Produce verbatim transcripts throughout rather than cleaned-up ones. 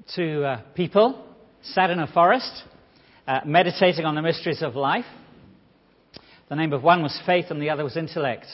two uh, people sat in a forest, uh, meditating on the mysteries of life. The name of one was faith and the other was intellect.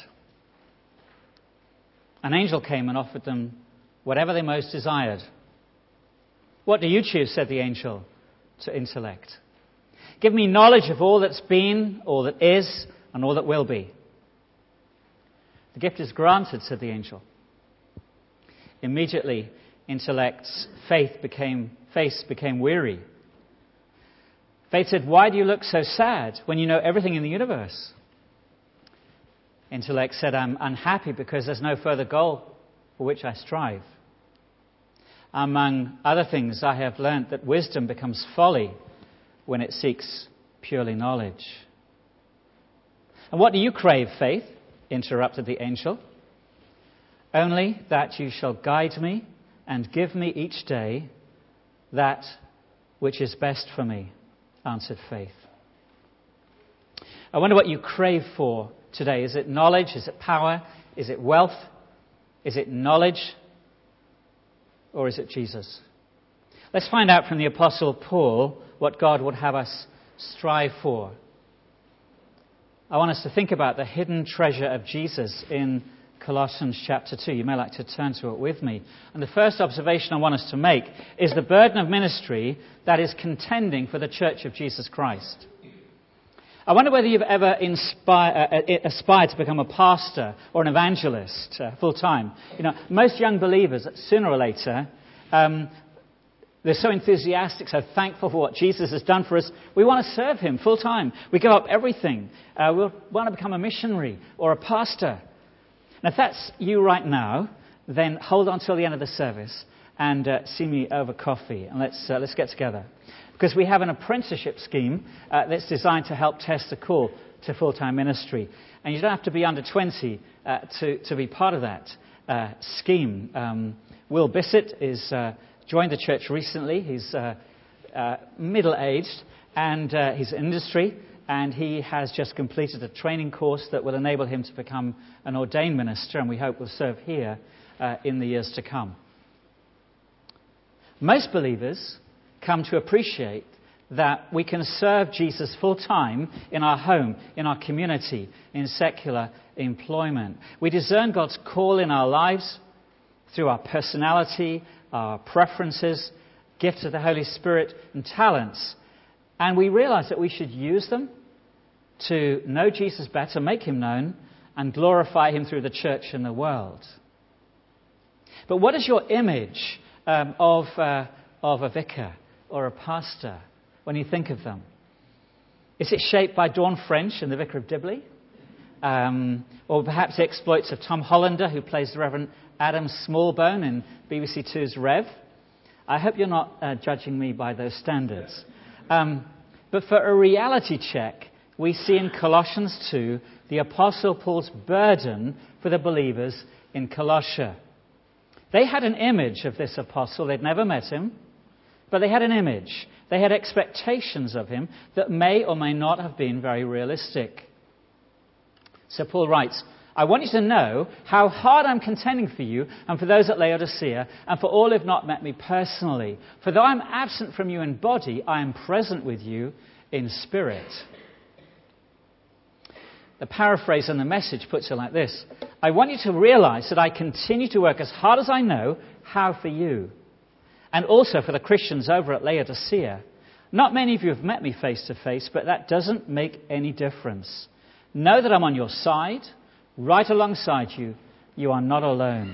An angel came and offered them whatever they most desired. "What do you choose?" said the angel to intellect. "Give me knowledge of all that's been, all that is, and all that will be." "The gift is granted," said the angel. Immediately, intellect's faith became, face became weary. Faith said, "Why do you look so sad when you know everything in the universe?" Intellect said, "I'm unhappy because there's no further goal for which I strive. Among other things, I have learnt that wisdom becomes folly when it seeks purely knowledge." "And what do you crave, faith?" interrupted the angel. "Only that you shall guide me and give me each day that which is best for me," answered faith. I wonder what you crave for today. Is it knowledge? Is it power? Is it wealth? Is it knowledge? Or is it Jesus? Let's find out from the Apostle Paul what God would have us strive for. I want us to think about the hidden treasure of Jesus in Colossians chapter two. You may like to turn to it with me. And the first observation I want us to make is the burden of ministry that is contending for the church of Jesus Christ. I wonder whether you've ever inspire, uh, aspired to become a pastor or an evangelist uh, full time. You know, most young believers, sooner or later, um, they're so enthusiastic, so thankful for what Jesus has done for us. We want to serve him full time. We give up everything. Uh, we want to become a missionary or a pastor. Now, if that's you right now, then hold on till the end of the service and uh, see me over coffee, and let's uh, let's get together. Because we have an apprenticeship scheme uh, that's designed to help test the call to full-time ministry. And you don't have to be under twenty uh, to, to be part of that uh, scheme. Um, Will Bissett is uh, joined the church recently. He's uh, uh, middle-aged and uh, he's in industry, and he has just completed a training course that will enable him to become an ordained minister, and we hope will serve here uh, in the years to come. Most believers come to appreciate that we can serve Jesus full-time in our home, in our community, in secular employment. We discern God's call in our lives through our personality, our preferences, gifts of the Holy Spirit, and talents. And we realize that we should use them to know Jesus better, make him known, and glorify him through the church and the world. But what is your image um, of, uh, of a vicar or a pastor when you think of them? Is it shaped by Dawn French in The Vicar of Dibley? Um, or perhaps the exploits of Tom Hollander, who plays the Reverend Adam Smallbone in B B C two's Rev? I hope you're not uh, judging me by those standards. Um, but for a reality check, we see in Colossians two the Apostle Paul's burden for the believers in Colossia. They had an image of this apostle. They'd never met him, but they had an image. They had expectations of him that may or may not have been very realistic. So Paul writes, "I want you to know how hard I'm contending for you and for those at Laodicea and for all who have not met me personally. For though I'm absent from you in body, I am present with you in spirit." The paraphrase in the Message puts it like this: "I want you to realize that I continue to work as hard as I know how for you, and also for the Christians over at Laodicea. Not many of you have met me face to face, but that doesn't make any difference. Know that I'm on your side, right alongside you. You are not alone."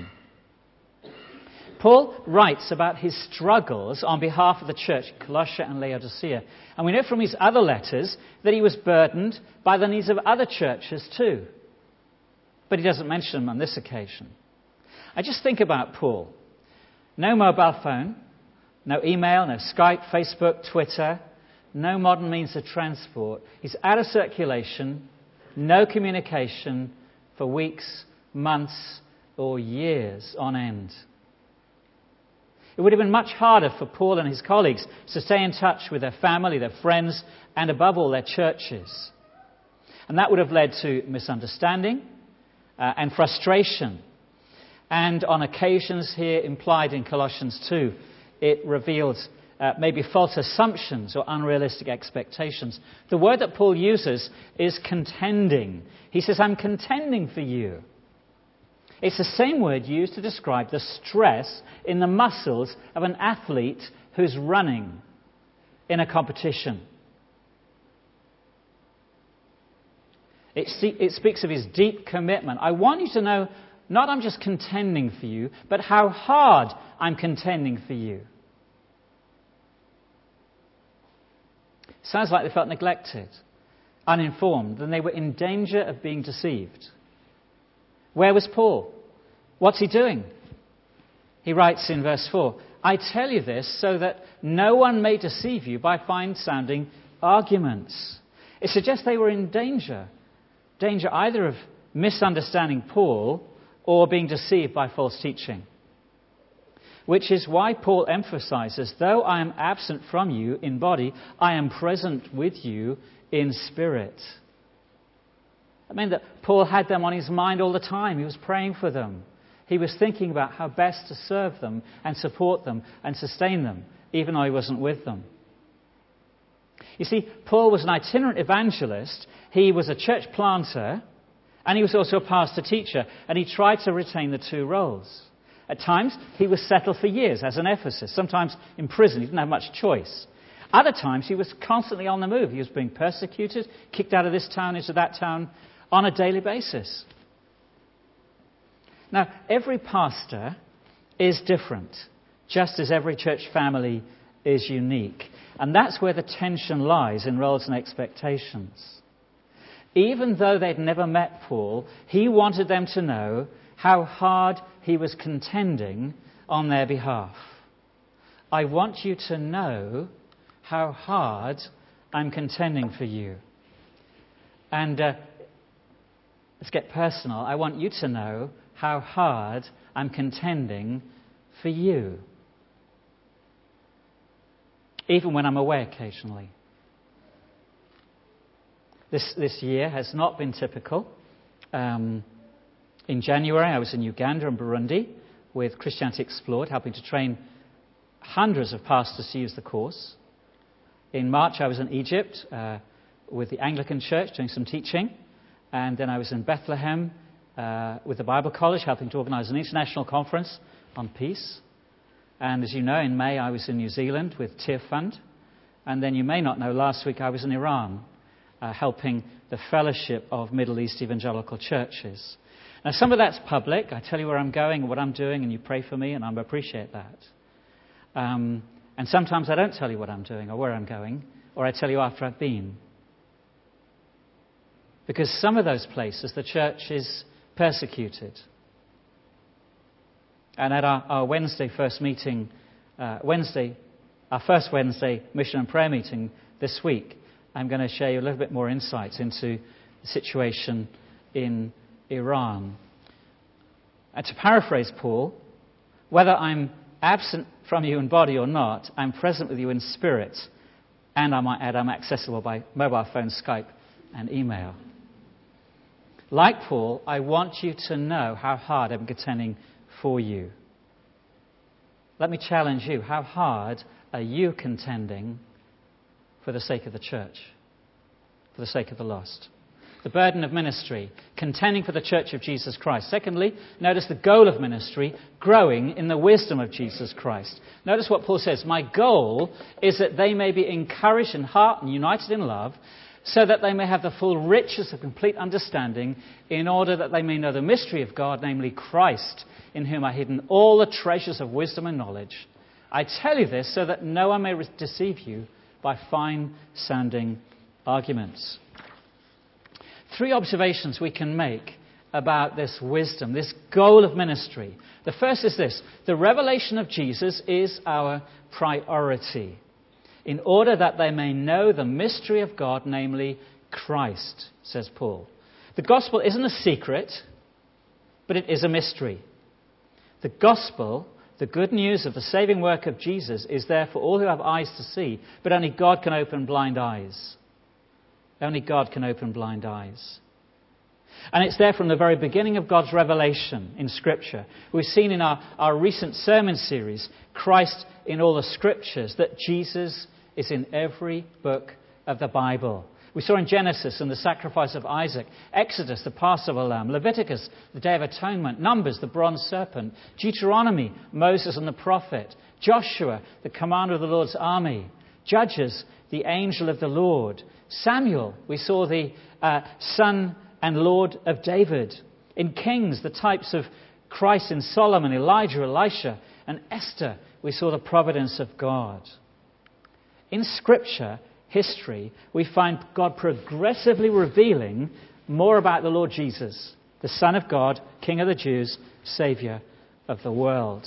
Paul writes about his struggles on behalf of the church in Colossia and Laodicea. And we know from his other letters that he was burdened by the needs of other churches too. But he doesn't mention them on this occasion. I just think about Paul. No mobile phone, no email, no Skype, Facebook, Twitter, no modern means of transport. He's out of circulation, no communication for weeks, months, or years on end. It would have been much harder for Paul and his colleagues to stay in touch with their family, their friends, and above all, their churches. And that would have led to misunderstanding uh, and frustration. And on occasions here implied in Colossians two, it revealed uh, maybe false assumptions or unrealistic expectations. The word that Paul uses is contending. He says, I'm contending for you. It's the same word used to describe the stress in the muscles of an athlete who's running in a competition. It, it speaks of his deep commitment. I want you to know, not I'm just contending for you, but how hard I'm contending for you. Sounds like they felt neglected, uninformed, and they were in danger of being deceived. Where was Paul? What's he doing? He writes in verse four, I tell you this so that no one may deceive you by fine-sounding arguments. It suggests they were in danger. Danger either of misunderstanding Paul or being deceived by false teaching. Which is why Paul emphasizes, though I am absent from you in body, I am present with you in spirit. I mean that Paul had them on his mind all the time. He was praying for them. He was thinking about how best to serve them and support them and sustain them, even though he wasn't with them. You see, Paul was an itinerant evangelist. He was a church planter, and he was also a pastor teacher, and he tried to retain the two roles. At times, he was settled for years, as in Ephesus, sometimes in prison. He didn't have much choice. Other times, he was constantly on the move. He was being persecuted, kicked out of this town into that town on a daily basis. Now, every pastor is different, just as every church family is unique. And that's where the tension lies in roles and expectations. Even though they'd never met Paul, he wanted them to know how hard he was contending on their behalf. I want you to know how hard I'm contending for you. And uh, let's get personal. I want you to know how hard I'm contending for you. Even when I'm away occasionally. This, this year has not been typical. Um, in January, I was in Uganda and Burundi with Christianity Explored, helping to train hundreds of pastors to use the course. In March, I was in Egypt uh, with the Anglican Church doing some teaching. And then I was in Bethlehem uh, with the Bible College, helping to organize an international conference on peace. And as you know, in May, I was in New Zealand with Tear Fund. And then you may not know, last week I was in Iran, uh, helping the Fellowship of Middle East Evangelical Churches. Now, some of that's public. I tell you where I'm going and what I'm doing, and you pray for me, and I appreciate that. Um, and sometimes I don't tell you what I'm doing or where I'm going, or I tell you after I've been. Because some of those places, the church is persecuted. And at our, our Wednesday first meeting, uh, Wednesday, our first Wednesday mission and prayer meeting this week, I'm going to share you a little bit more insights into the situation in Iran. And to paraphrase Paul, whether I'm absent from you in body or not, I'm present with you in spirit, and I might add, I'm accessible by mobile phone, Skype, and email. Like Paul, I want you to know how hard I'm contending for you. Let me challenge you. How hard are you contending for the sake of the church, for the sake of the lost? The burden of ministry, contending for the church of Jesus Christ. Secondly, notice the goal of ministry, growing in the wisdom of Jesus Christ. Notice what Paul says, my goal is that they may be encouraged in heart and united in love, so that they may have the full riches of complete understanding, in order that they may know the mystery of God, namely Christ, in whom are hidden all the treasures of wisdom and knowledge. I tell you this so that no one may deceive you by fine-sounding arguments. Three observations we can make about this wisdom, this goal of ministry. The first is this: the revelation of Jesus is our priority, in order that they may know the mystery of God, namely Christ, says Paul. The gospel isn't a secret, but it is a mystery. The gospel, the good news of the saving work of Jesus, is there for all who have eyes to see, but only God can open blind eyes. Only God can open blind eyes. And it's there from the very beginning of God's revelation in Scripture. We've seen in our, our recent sermon series, Christ in all the Scriptures, that Jesus is in every book of the Bible. We saw in Genesis and the sacrifice of Isaac, Exodus, the Passover lamb, Leviticus, the Day of Atonement, Numbers, the bronze serpent, Deuteronomy, Moses and the prophet, Joshua, the commander of the Lord's army, Judges, the angel of the Lord, Samuel, we saw the uh, son and Lord of David, in Kings, the types of Christ in Solomon, Elijah, Elisha, and Esther, we saw the providence of God. In Scripture history, we find God progressively revealing more about the Lord Jesus, the Son of God, King of the Jews, Saviour of the world.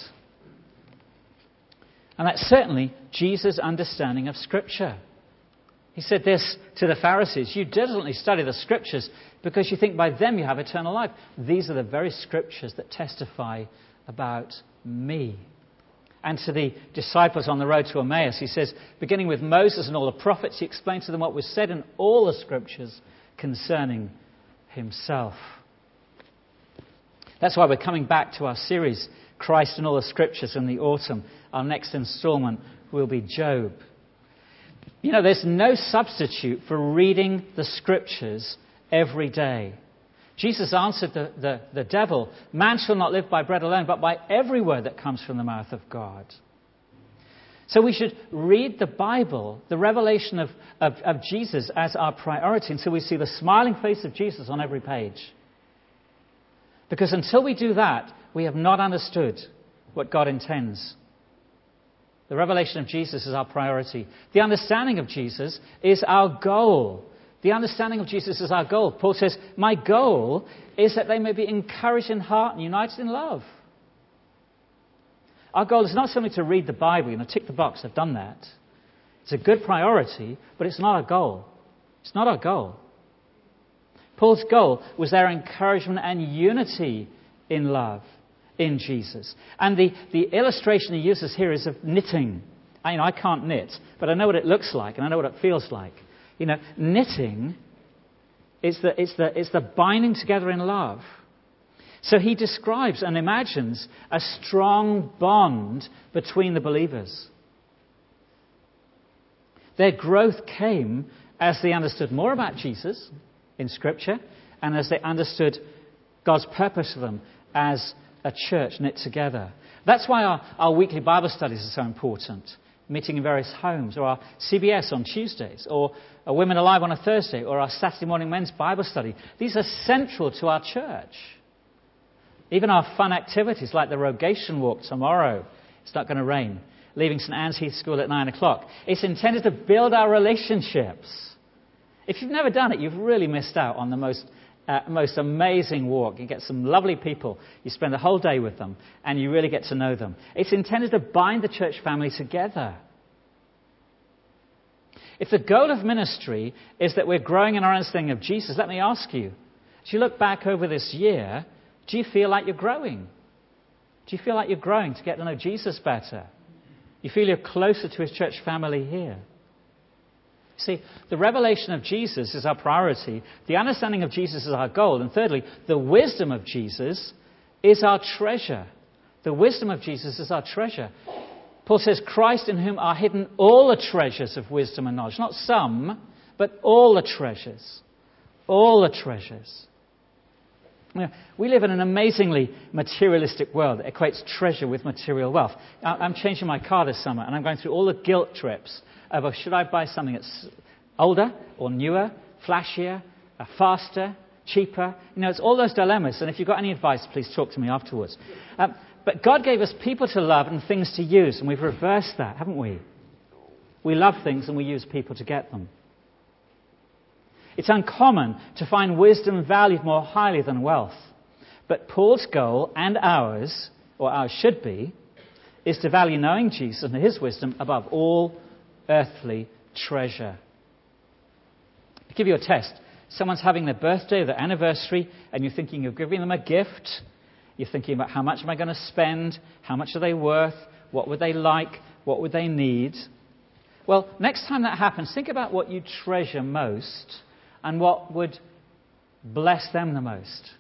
And that's certainly Jesus' understanding of Scripture. He said this to the Pharisees: you diligently study the Scriptures because you think by them you have eternal life. These are the very Scriptures that testify about me. And to the disciples on the road to Emmaus, he says, beginning with Moses and all the prophets, he explained to them what was said in all the Scriptures concerning himself. That's why we're coming back to our series, Christ in all the Scriptures, in the autumn. Our next instalment will be Job. You know, there's no substitute for reading the Scriptures every day. Jesus answered the, the, the devil, man shall not live by bread alone, but by every word that comes from the mouth of God. So we should read the Bible, the revelation of, of, of Jesus, as our priority until we see the smiling face of Jesus on every page. Because until we do that, we have not understood what God intends. The revelation of Jesus is our priority. The understanding of Jesus is our goal. The understanding of Jesus is our goal. Paul says, my goal is that they may be encouraged in heart and united in love. Our goal is not simply to read the Bible, you know, tick the box, I've done that. It's a good priority, but it's not our goal. It's not our goal. Paul's goal was their encouragement and unity in love in Jesus. And the, the illustration he uses here is of knitting. I, you know, I can't knit, but I know what it looks like and I know what it feels like. You know, knitting is the, it's the, it's the binding together in love. So he describes and imagines a strong bond between the believers. Their growth came as they understood more about Jesus in Scripture and as they understood God's purpose for them as a church knit together. That's why our, our weekly Bible studies are so important. Meeting in various homes, or our C B S on Tuesdays, or a Women Alive on a Thursday, or our Saturday morning men's Bible study. These are central to our church. Even our fun activities like the Rogation Walk tomorrow. It's not going to rain. Leaving St Anne's Heath School at nine o'clock. It's intended to build our relationships. If you've never done it, you've really missed out on the most uh, most amazing walk. You get some lovely people. You spend the whole day with them, and you really get to know them. It's intended to bind the church family together. If the goal of ministry is that we're growing in our understanding of Jesus, let me ask you, as you look back over this year, do you feel like you're growing? Do you feel like you're growing to get to know Jesus better? You feel you're closer to his church family here? See, the revelation of Jesus is our priority. The understanding of Jesus is our goal. And thirdly, the wisdom of Jesus is our treasure. The wisdom of Jesus is our treasure. Paul says, Christ in whom are hidden all the treasures of wisdom and knowledge. Not some, but all the treasures. All the treasures. You know, we live in an amazingly materialistic world that equates treasure with material wealth. I'm changing my car this summer, and I'm going through all the guilt trips over should I buy something that's older or newer, flashier, uh, faster, cheaper. You know, it's all those dilemmas. And if you've got any advice, please talk to me afterwards. Um, but God gave us people to love and things to use, and we've reversed that, haven't we? We love things and we use people to get them. It's uncommon to find wisdom valued more highly than wealth. But Paul's goal, and ours, or ours should be, is to value knowing Jesus and his wisdom above all earthly treasure. To give you a test, someone's having their birthday or their anniversary, and you're thinking of giving them a gift. You're thinking about how much am I going to spend? How much are they worth? What would they like? What would they need? Well, next time that happens, think about what you treasure most and what would bless them the most.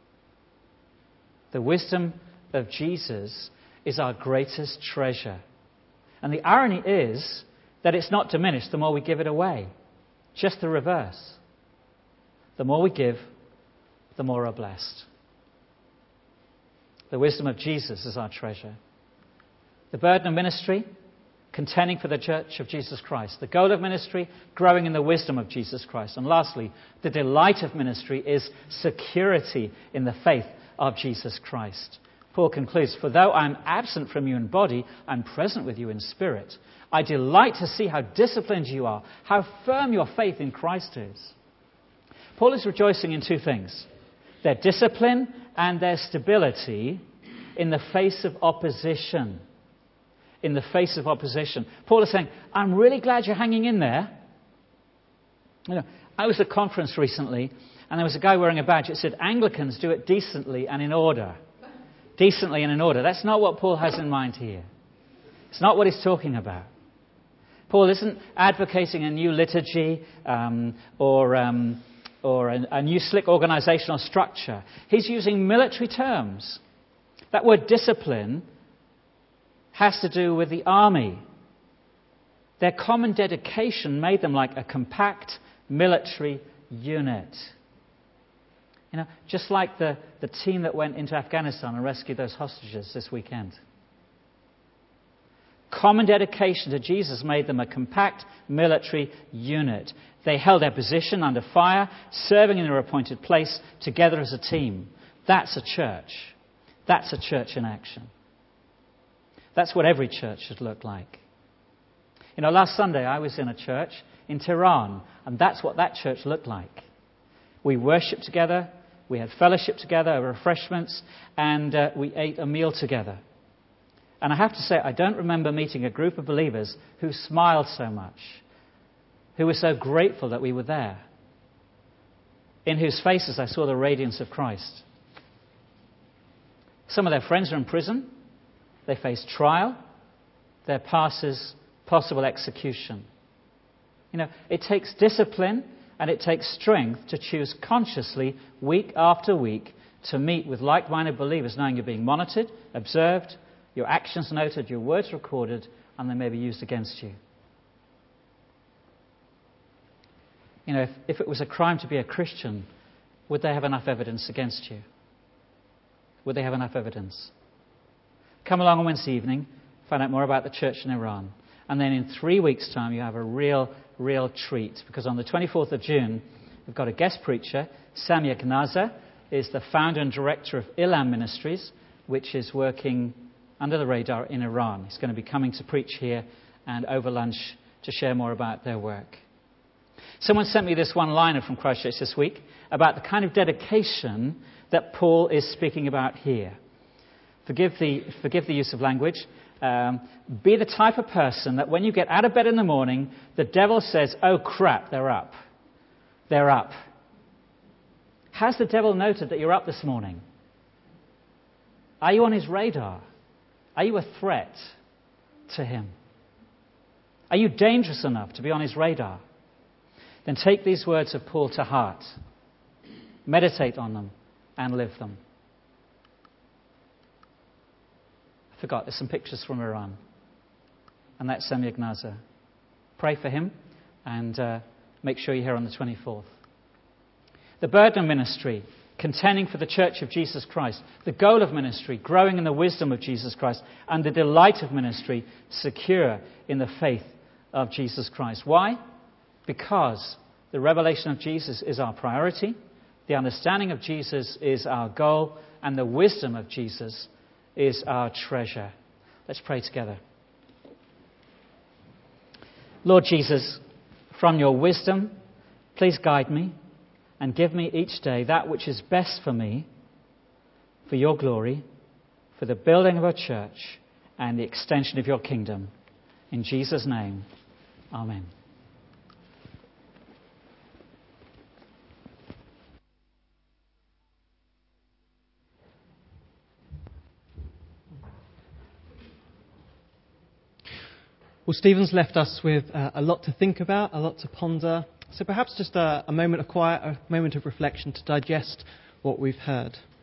The wisdom of Jesus is our greatest treasure. And the irony is that it's not diminished the more we give it away. Just the reverse. The more we give, the more we're blessed. The wisdom of Jesus is our treasure. The burden of ministry, contending for the church of Jesus Christ. The goal of ministry, growing in the wisdom of Jesus Christ. And lastly, the delight of ministry is security in the faith of Jesus Christ. Paul concludes, "For though I am absent from you in body, I am present with you in spirit. I delight to see how disciplined you are, how firm your faith in Christ is." Paul is rejoicing in two things: their discipline and their stability in the face of opposition. In the face of opposition. Paul is saying, I'm really glad you're hanging in there. You know, I was at a conference recently, and there was a guy wearing a badge that said, Anglicans do it decently and in order. Decently and in order. That's not what Paul has in mind here. It's not what he's talking about. Paul isn't advocating a new liturgy um, or, um, or a, a new slick organizational structure. He's using military terms. That word discipline has to do with the army. Their common dedication made them like a compact military unit. You know, just like the, the team that went into Afghanistan and rescued those hostages this weekend. Common dedication to Jesus made them a compact military unit. They held their position under fire, serving in their appointed place, together as a team. That's a church. That's a church in action. That's what every church should look like. You know, last Sunday I was in a church in Tehran, and that's what that church looked like. We worshipped together, we had fellowship together, refreshments, and uh, we ate a meal together. And I have to say, I don't remember meeting a group of believers who smiled so much, who were so grateful that we were there, in whose faces I saw the radiance of Christ. Some of their friends are in prison. They face trial. Their passes possible execution. You know, it takes discipline and it takes strength to choose consciously, week after week, to meet with like-minded believers, knowing you're being monitored, observed, your actions noted, your words recorded, and they may be used against you. You know, if, if it was a crime to be a Christian, would they have enough evidence against you? Would they have enough evidence? Come along on Wednesday evening, find out more about the church in Iran. And then in three weeks' time, you have a real, real treat. Because on the twenty-fourth of June, we've got a guest preacher. Samia Gnaza is the founder and director of Ilam Ministries, which is working under the radar in Iran. He's going to be coming to preach here and over lunch to share more about their work. Someone sent me this one-liner from Christchurch this week about the kind of dedication that Paul is speaking about here. Forgive the, forgive the use of language. Um, be the type of person that when you get out of bed in the morning, the devil says, oh crap, they're up. They're up. Has the devil noted that you're up this morning? Are you on his radar? Are you a threat to him? Are you dangerous enough to be on his radar? Then take these words of Paul to heart. Meditate on them and live them. I forgot, there's some pictures from Iran. And that's Samia Gnaza. Pray for him and uh, make sure you're here on the twenty-fourth. The burden of ministry, contending for the church of Jesus Christ. The goal of ministry, growing in the wisdom of Jesus Christ. And the delight of ministry, secure in the faith of Jesus Christ. Why? Because the revelation of Jesus is our priority. The understanding of Jesus is our goal. And the wisdom of Jesus is our treasure. Let's pray together. Lord Jesus, from your wisdom, please guide me and give me each day that which is best for me, for your glory, for the building of our church and the extension of your kingdom. In Jesus' name, amen. Well, Stephen's left us with uh, a lot to think about, a lot to ponder, So perhaps just a, a moment of quiet, a moment of reflection to digest what we've heard.